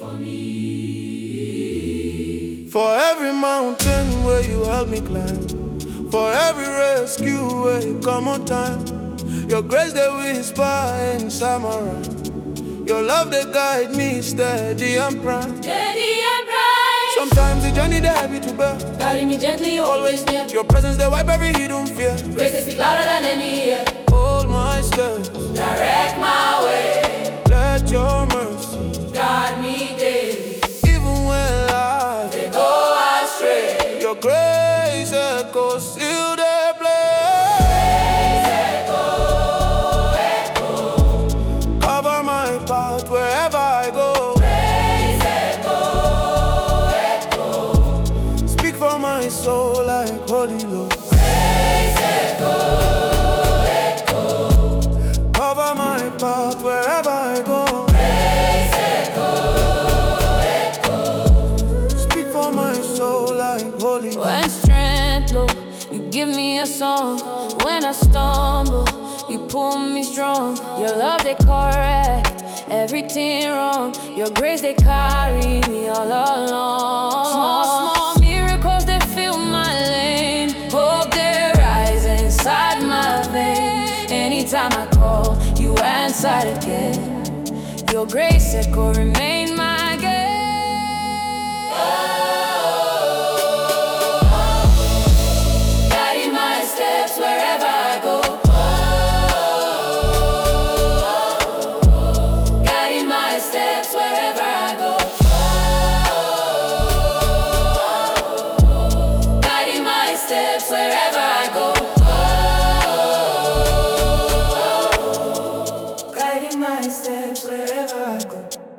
for me. For every mountain where you help me climb, for every rescue where you come on time, your grace they whisper inside my rhyme. Your love they guide me steady and prime. Steady and bright. Sometimes the journey they heavy to bear. Guiding me gently, always near. Your presence they wipe every hidden fear. Grace they speak louder than any ear. Hold my steps, Direct my way. let your mercy Guide me daily. even when life They go astray. your grace echoes still they play. Cover my path wherever I go. Praise echo. Speak for my soul like Holy Lord. Praise echo. Cover my path wherever I go. Praise echo. Speak for my soul like Holy Lord. When strength low, you give me a song. When I stumble, you pull me strong. Your love they correct everything wrong. Your grace they carry me all along. Small miracles they fill my lane. Hope they rise inside my vein. Anytime I call, you answer again. Your grace echo remain my gain. Guiding my steps wherever I go. Guiding my steps wherever I go. Guiding my steps wherever I go. Guiding my steps wherever I go.